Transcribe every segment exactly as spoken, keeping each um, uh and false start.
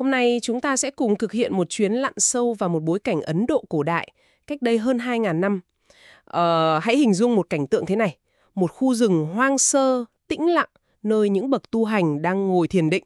Hôm nay chúng ta sẽ cùng thực hiện một chuyến lặn sâu vào một bối cảnh Ấn Độ cổ đại, cách đây hơn hai nghìn năm. Ờ, hãy hình dung một cảnh tượng thế này, một khu rừng hoang sơ, tĩnh lặng, nơi những bậc tu hành đang ngồi thiền định.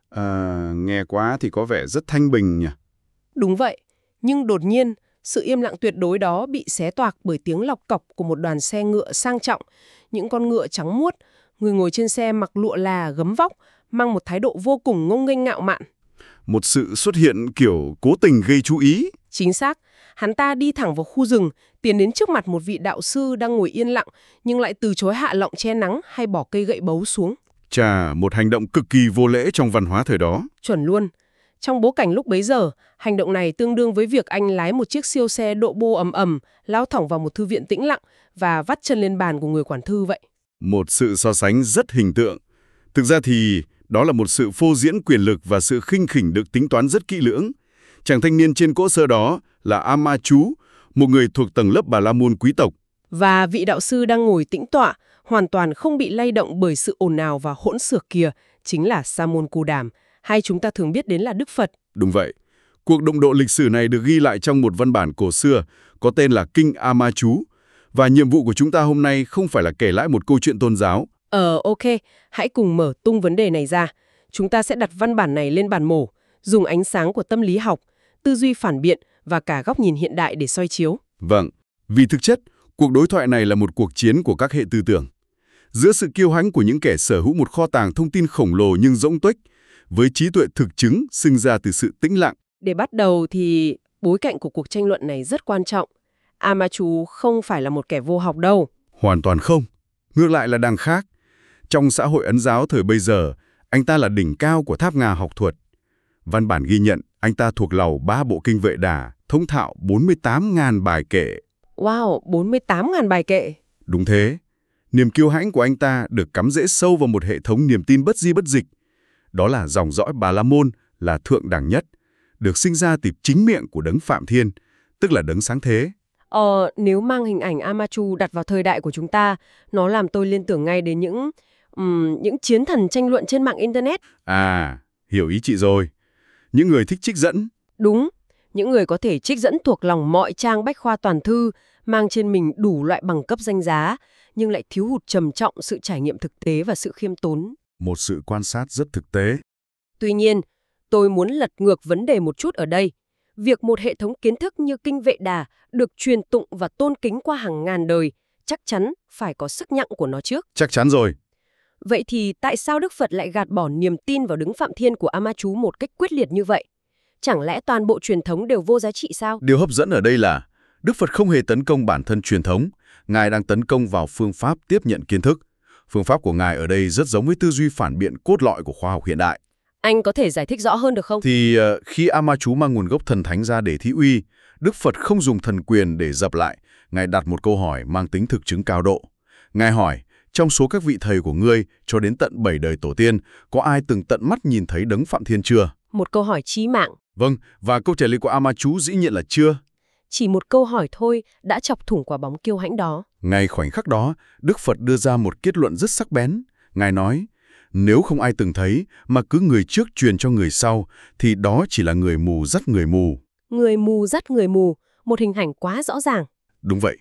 À, nghe quá thì có vẻ rất thanh bình nhỉ? Đúng vậy, nhưng đột nhiên, sự im lặng tuyệt đối đó bị xé toạc bởi tiếng lọc cọc của một đoàn xe ngựa sang trọng. Những con ngựa trắng muốt, người ngồi trên xe mặc lụa là gấm vóc, mang một thái độ vô cùng ngông nghênh ngạo mạn. Một sự xuất hiện kiểu cố tình gây chú ý. Chính xác, hắn ta đi thẳng vào khu rừng, tiến đến trước mặt một vị đạo sư đang ngồi yên lặng, nhưng lại từ chối hạ lọng che nắng hay bỏ cây gậy bấu xuống. Chà, một hành động cực kỳ vô lễ trong văn hóa thời đó. Chuẩn luôn. Trong bối cảnh lúc bấy giờ, hành động này tương đương với việc anh lái một chiếc siêu xe độ bô ầm ầm, lao thẳng vào một thư viện tĩnh lặng và vắt chân lên bàn của người quản thư vậy. Một sự so sánh rất hình tượng. Thực ra thì đó là một sự phô diễn quyền lực và sự khinh khỉnh được tính toán rất kỹ lưỡng. Chàng thanh niên trên cỗ sơ đó là Amachu, một người thuộc tầng lớp Bà La Môn quý tộc. Và vị đạo sư đang ngồi tĩnh tọa, hoàn toàn không bị lay động bởi sự ồn ào và hỗn xược kia, chính là Sa môn Cù Đàm, hay chúng ta thường biết đến là Đức Phật. Đúng vậy. Cuộc đụng độ lịch sử này được ghi lại trong một văn bản cổ xưa có tên là Kinh Amachu. Và nhiệm vụ của chúng ta hôm nay không phải là kể lại một câu chuyện tôn giáo. Ờ, ok, hãy cùng mở tung vấn đề này ra. Chúng ta sẽ đặt văn bản này lên bàn mổ, dùng ánh sáng của tâm lý học, tư duy phản biện và cả góc nhìn hiện đại để soi chiếu. Vâng, vì thực chất, cuộc đối thoại này là một cuộc chiến của các hệ tư tưởng. Giữa sự kiêu hãnh của những kẻ sở hữu một kho tàng thông tin khổng lồ nhưng rỗng tuếch, với trí tuệ thực chứng sinh ra từ sự tĩnh lặng. Để bắt đầu thì bối cảnh của cuộc tranh luận này rất quan trọng. Amachu không phải là một kẻ vô học đâu. Hoàn toàn không. Ngược lại là đằng khác. Trong xã hội Ấn giáo thời bây giờ, anh ta là đỉnh cao của tháp ngà học thuật. Văn bản ghi nhận anh ta thuộc lầu ba bộ kinh Vệ Đà, thông thạo bốn mươi tám nghìn bài kệ. Wow, bốn mươi tám nghìn bài kệ. Đúng thế. Niềm kiêu hãnh của anh ta được cắm rễ sâu vào một hệ thống niềm tin bất di bất dịch. Đó là dòng dõi Bà La Môn là thượng đẳng nhất, được sinh ra từ chính miệng của đấng Phạm Thiên, tức là đấng sáng thế. Ờ, nếu mang hình ảnh Amachu đặt vào thời đại của chúng ta, nó làm tôi liên tưởng ngay đến những um, những chiến thần tranh luận trên mạng Internet. À, hiểu ý chị rồi. Những người thích trích dẫn. Đúng, những người có thể trích dẫn thuộc lòng mọi trang bách khoa toàn thư, mang trên mình đủ loại bằng cấp danh giá, nhưng lại thiếu hụt trầm trọng sự trải nghiệm thực tế và sự khiêm tốn. Một sự quan sát rất thực tế. Tuy nhiên, tôi muốn lật ngược vấn đề một chút ở đây. Việc một hệ thống kiến thức như Kinh Vệ Đà được truyền tụng và tôn kính qua hàng ngàn đời, chắc chắn phải có sức nặng của nó trước. Chắc chắn rồi. Vậy thì tại sao Đức Phật lại gạt bỏ niềm tin vào đấng Phạm Thiên của Amachu một cách quyết liệt như vậy? Chẳng lẽ toàn bộ truyền thống đều vô giá trị sao? Điều hấp dẫn ở đây là Đức Phật không hề tấn công bản thân truyền thống. Ngài đang tấn công vào phương pháp tiếp nhận kiến thức. Phương pháp của Ngài ở đây rất giống với tư duy phản biện cốt lõi của khoa học hiện đại. Anh có thể giải thích rõ hơn được không? Thì uh, khi Amachu mang nguồn gốc thần thánh ra để thí uy, Đức Phật không dùng thần quyền để dập lại. Ngài đặt một câu hỏi mang tính thực chứng cao độ. Ngài hỏi, trong số các vị thầy của ngươi cho đến tận bảy đời tổ tiên, có ai từng tận mắt nhìn thấy đấng Phạm Thiên chưa? Một câu hỏi chí mạng. Vâng, và câu trả lời của Amachu dĩ nhiên là chưa. Chỉ một câu hỏi thôi đã chọc thủng quả bóng kiêu hãnh đó. Ngay khoảnh khắc đó, Đức Phật đưa ra một kết luận rất sắc bén. Ngài nói, nếu không ai từng thấy mà cứ người trước truyền cho người sau, thì đó chỉ là người mù dắt người mù. Người mù dắt người mù, một hình ảnh quá rõ ràng. Đúng vậy.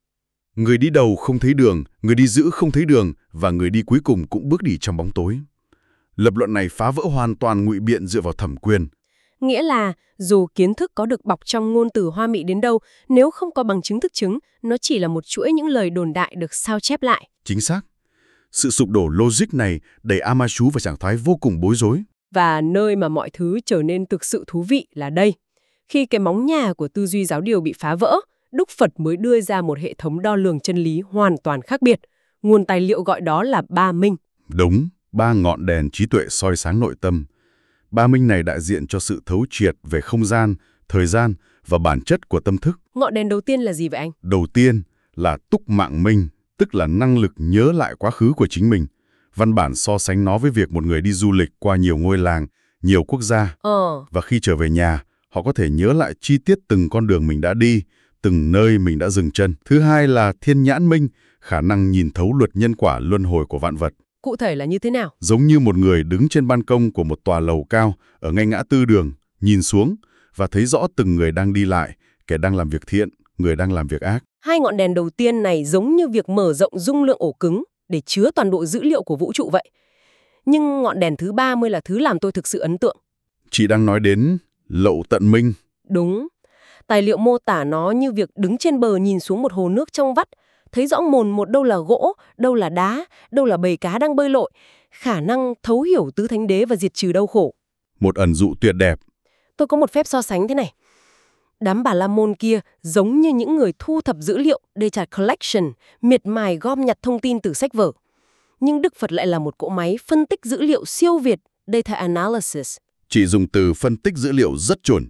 Người đi đầu không thấy đường, người đi giữa không thấy đường, và người đi cuối cùng cũng bước đi trong bóng tối. Lập luận này phá vỡ hoàn toàn ngụy biện dựa vào thẩm quyền. Nghĩa là, dù kiến thức có được bọc trong ngôn từ hoa mỹ đến đâu, nếu không có bằng chứng thực chứng, nó chỉ là một chuỗi những lời đồn đại được sao chép lại. Chính xác. Sự sụp đổ logic này đẩy Amachu vào trạng thái vô cùng bối rối. Và nơi mà mọi thứ trở nên thực sự thú vị là đây. Khi cái móng nhà của tư duy giáo điều bị phá vỡ, Đức Phật mới đưa ra một hệ thống đo lường chân lý hoàn toàn khác biệt. Nguồn tài liệu gọi đó là ba minh. Đúng, ba ngọn đèn trí tuệ soi sáng nội tâm. Ba minh này đại diện cho sự thấu triệt về không gian, thời gian và bản chất của tâm thức. Ngọn đèn đầu tiên là gì vậy anh? Đầu tiên là túc mạng minh, tức là năng lực nhớ lại quá khứ của chính mình. Văn bản so sánh nó với việc một người đi du lịch qua nhiều ngôi làng, nhiều quốc gia. Ờ. Và khi trở về nhà, họ có thể nhớ lại chi tiết từng con đường mình đã đi, từng nơi mình đã dừng chân. Thứ hai là thiên nhãn minh, khả năng nhìn thấu luật nhân quả luân hồi của vạn vật. Cụ thể là như thế nào? Giống như một người đứng trên ban công của một tòa lầu cao ở ngay ngã tư đường, nhìn xuống và thấy rõ từng người đang đi lại, kẻ đang làm việc thiện, người đang làm việc ác. Hai ngọn đèn đầu tiên này giống như việc mở rộng dung lượng ổ cứng để chứa toàn bộ dữ liệu của vũ trụ vậy. Nhưng ngọn đèn thứ ba mới là thứ làm tôi thực sự ấn tượng. Chị đang nói đến Lậu Tận Minh. Đúng. Tài liệu mô tả nó như việc đứng trên bờ nhìn xuống một hồ nước trong vắt, thấy rõ mồn một đâu là gỗ, đâu là đá, đâu là bầy cá đang bơi lội, khả năng thấu hiểu tứ thánh đế và diệt trừ đau khổ. Một ẩn dụ tuyệt đẹp. Tôi có một phép so sánh thế này. Đám Bà La Môn kia giống như những người thu thập dữ liệu, data collection, miệt mài gom nhặt thông tin từ sách vở. Nhưng Đức Phật lại là một cỗ máy phân tích dữ liệu siêu việt, data analysis. Chị dùng từ phân tích dữ liệu rất chuẩn.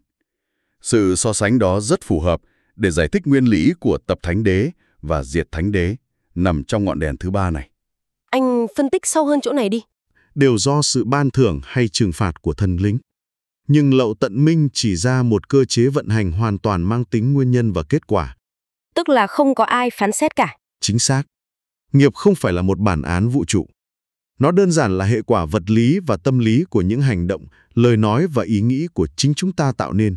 Sự so sánh đó rất phù hợp để giải thích nguyên lý của tập thánh đế và diệt thánh đế nằm trong ngọn đèn thứ ba này. Anh phân tích sâu hơn chỗ này đi. Đều do sự ban thưởng hay trừng phạt của thần linh. Nhưng Lậu Tận Minh chỉ ra một cơ chế vận hành hoàn toàn mang tính nguyên nhân và kết quả. Tức là không có ai phán xét cả. Chính xác. Nghiệp không phải là một bản án vũ trụ. Nó đơn giản là hệ quả vật lý và tâm lý của những hành động, lời nói và ý nghĩ của chính chúng ta tạo nên.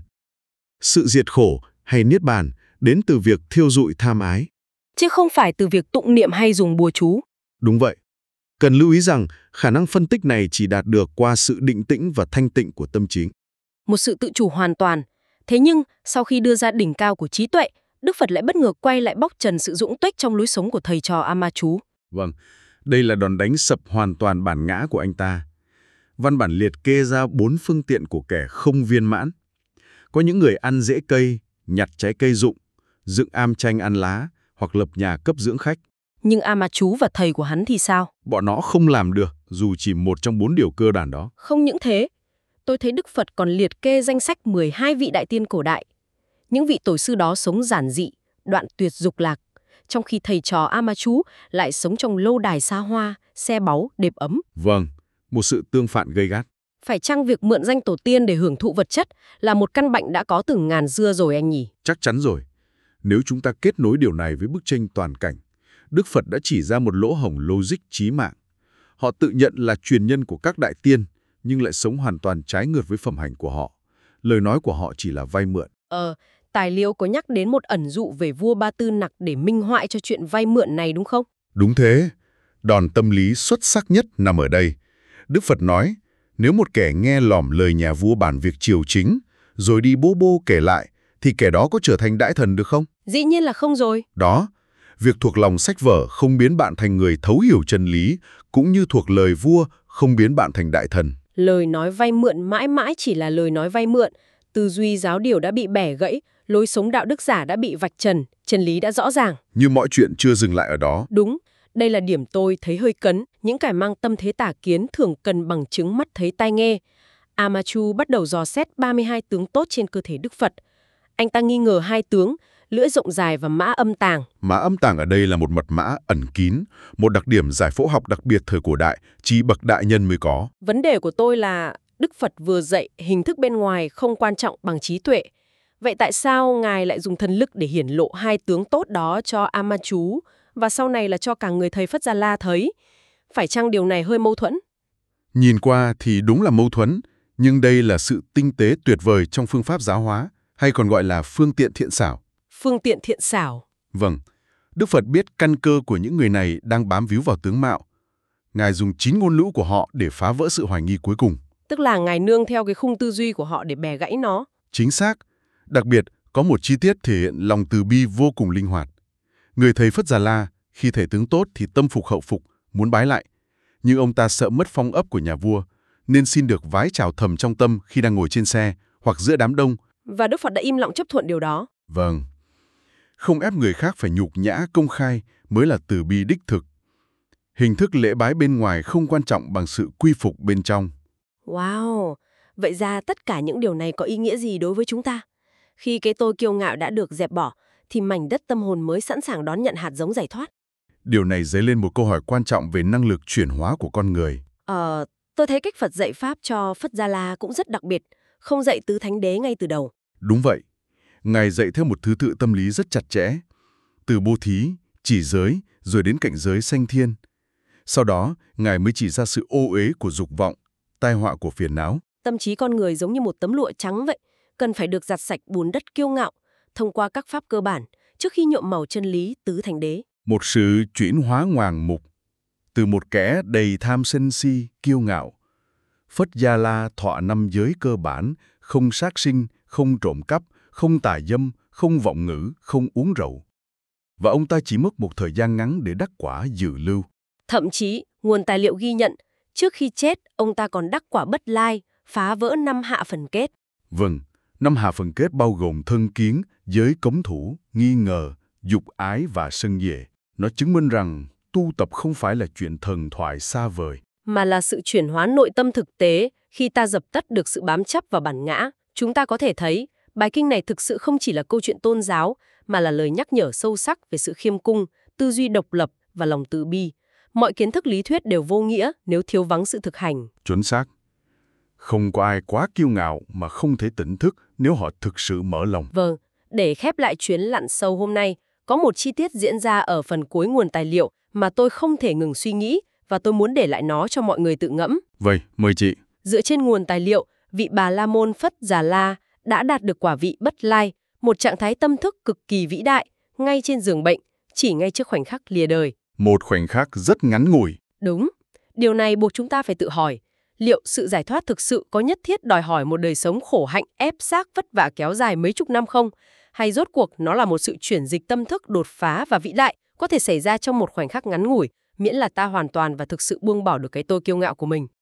Sự diệt khổ hay niết bàn đến từ việc thiêu rụi tham ái. Chứ không phải từ việc tụng niệm hay dùng bùa chú. Đúng vậy. Cần lưu ý rằng khả năng phân tích này chỉ đạt được qua sự định tĩnh và thanh tịnh của tâm trí. Một sự tự chủ hoàn toàn. Thế nhưng, sau khi đưa ra đỉnh cao của trí tuệ, Đức Phật lại bất ngờ quay lại bóc trần sự dũng tuếch trong lối sống của thầy trò Ama-chú. Vâng, đây là đòn đánh sập hoàn toàn bản ngã của anh ta. Văn bản liệt kê ra bốn phương tiện của kẻ không viên mãn. Có những người ăn rễ cây, nhặt trái cây rụng, dựng am tranh ăn lá hoặc lập nhà cấp dưỡng khách. Nhưng Ama-chú và thầy của hắn thì sao? Bọn nó không làm được dù chỉ một trong bốn điều cơ bản đó. Không những thế, tôi thấy Đức Phật còn liệt kê danh sách mười hai vị đại tiên cổ đại. Những vị tổ sư đó sống giản dị, đoạn tuyệt dục lạc, trong khi thầy trò Ama-chú lại sống trong lâu đài xa hoa, xe báu, đệp ấm. Vâng, một sự tương phản gay gắt. Phải chăng việc mượn danh tổ tiên để hưởng thụ vật chất là một căn bệnh đã có từ ngàn xưa rồi anh nhỉ? Chắc chắn rồi. Nếu chúng ta kết nối điều này với bức tranh toàn cảnh, Đức Phật đã chỉ ra một lỗ hổng logic chí mạng. Họ tự nhận là truyền nhân của các đại tiên, nhưng lại sống hoàn toàn trái ngược với phẩm hành của họ. Lời nói của họ chỉ là vay mượn. Ờ, tài liệu có nhắc đến một ẩn dụ về vua Ba Tư Nặc để minh họa cho chuyện vay mượn này đúng không? Đúng thế. Đòn tâm lý xuất sắc nhất nằm ở đây. Đức Phật nói, nếu một kẻ nghe lỏm lời nhà vua bàn việc triều chính, rồi đi bô bô kể lại, thì kẻ đó có trở thành đại thần được không? Dĩ nhiên là không rồi. Đó, việc thuộc lòng sách vở không biến bạn thành người thấu hiểu chân lý, cũng như thuộc lời vua không biến bạn thành đại thần. Lời nói vay mượn mãi mãi chỉ là lời nói vay mượn. Tư duy giáo điều đã bị bẻ gãy, lối sống đạo đức giả đã bị vạch trần, chân lý đã rõ ràng. Nhưng mọi chuyện chưa dừng lại ở đó. Đúng, đây là điểm tôi thấy hơi cấn. Những kẻ mang tâm thế tà kiến thường cần bằng chứng mắt thấy tai nghe. Ama-chú bắt đầu dò xét ba mươi hai tướng tốt trên cơ thể Đức Phật. Anh ta nghi ngờ hai tướng, lưỡi rộng dài và mã âm tàng. Mã âm tàng ở đây là một mật mã ẩn kín, một đặc điểm giải phẫu học đặc biệt thời cổ đại, chỉ bậc đại nhân mới có. Vấn đề của tôi là Đức Phật vừa dạy hình thức bên ngoài không quan trọng bằng trí tuệ. Vậy tại sao Ngài lại dùng thần lực để hiển lộ hai tướng tốt đó cho Ama-chú và sau này là cho cả người thầy Phất Gia La thấy? Phải chăng điều này hơi mâu thuẫn? Nhìn qua thì đúng là mâu thuẫn, nhưng đây là sự tinh tế tuyệt vời trong phương pháp giáo hóa, hay còn gọi là phương tiện thiện xảo. Phương tiện thiện xảo. Vâng, Đức Phật biết căn cơ của những người này đang bám víu vào tướng mạo. Ngài dùng chín ngôn ngữ của họ để phá vỡ sự hoài nghi cuối cùng. Tức là Ngài nương theo cái khung tư duy của họ để bẻ gãy nó. Chính xác. Đặc biệt, có một chi tiết thể hiện lòng từ bi vô cùng linh hoạt. Người thầy Phất Già La, khi thể tướng tốt thì tâm phục hậu phục, muốn bái lại. Nhưng ông ta sợ mất phong ấp của nhà vua, nên xin được vái chào thầm trong tâm khi đang ngồi trên xe hoặc giữa đám đông. Và Đức Phật đã im lặng chấp thuận điều đó. Vâng. Không ép người khác phải nhục nhã công khai mới là từ bi đích thực. Hình thức lễ bái bên ngoài không quan trọng bằng sự quy phục bên trong. Wow! Vậy ra tất cả những điều này có ý nghĩa gì đối với chúng ta? Khi cái tôi kiêu ngạo đã được dẹp bỏ, thì mảnh đất tâm hồn mới sẵn sàng đón nhận hạt giống giải thoát. Điều này dấy lên một câu hỏi quan trọng về năng lực chuyển hóa của con người. Ờ, tôi thấy cách Phật dạy Pháp cho Phất Gia La cũng rất đặc biệt, không dạy tứ thánh đế ngay từ đầu. Đúng vậy. Ngài dạy theo một thứ tự tâm lý rất chặt chẽ. Từ bố thí, chỉ giới, rồi đến cảnh giới sanh thiên. Sau đó, Ngài mới chỉ ra sự ô uế của dục vọng, tai họa của phiền não. Tâm trí con người giống như một tấm lụa trắng vậy, cần phải được giặt sạch bùn đất kiêu ngạo, thông qua các pháp cơ bản, trước khi nhuộm màu chân lý tứ thành đế. Một sự chuyển hóa ngoạn mục, từ một kẻ đầy tham sân si, kiêu ngạo. Phất Gia La thọ năm giới cơ bản, không sát sinh, không trộm cắp, không tà dâm, không vọng ngữ, không uống rượu. Và ông ta chỉ mất một thời gian ngắn để đắc quả dự lưu. Thậm chí, nguồn tài liệu ghi nhận, trước khi chết, ông ta còn đắc quả Bất Lai, phá vỡ năm hạ phần kết. Vâng, năm hạ phần kết bao gồm thân kiến, giới cống thủ, nghi ngờ, dục ái và sân dệ. Nó chứng minh rằng tu tập không phải là chuyện thần thoại xa vời, mà là sự chuyển hóa nội tâm thực tế. Khi ta dập tắt được sự bám chấp vào bản ngã, chúng ta có thể thấy bài kinh này thực sự không chỉ là câu chuyện tôn giáo, mà là lời nhắc nhở sâu sắc về sự khiêm cung, tư duy độc lập và lòng từ bi. Mọi kiến thức lý thuyết đều vô nghĩa nếu thiếu vắng sự thực hành. Chuẩn xác. Không có ai quá kiêu ngạo mà không thể tỉnh thức nếu họ thực sự mở lòng. Vâng, để khép lại chuyến lặn sâu hôm nay, có một chi tiết diễn ra ở phần cuối nguồn tài liệu mà tôi không thể ngừng suy nghĩ, và tôi muốn để lại nó cho mọi người tự ngẫm. Vậy, mời chị. Dựa trên nguồn tài liệu, vị Bà La Môn Phất Già La đã đạt được quả vị Bất Lai, một trạng thái tâm thức cực kỳ vĩ đại, ngay trên giường bệnh, chỉ ngay trước khoảnh khắc lìa đời. Một khoảnh khắc rất ngắn ngủi. Đúng. Điều này buộc chúng ta phải tự hỏi, liệu sự giải thoát thực sự có nhất thiết đòi hỏi một đời sống khổ hạnh ép xác vất vả kéo dài mấy chục năm không? Hay rốt cuộc nó là một sự chuyển dịch tâm thức đột phá và vĩ đại, có thể xảy ra trong một khoảnh khắc ngắn ngủi, miễn là ta hoàn toàn và thực sự buông bỏ được cái tôi kiêu ngạo của mình?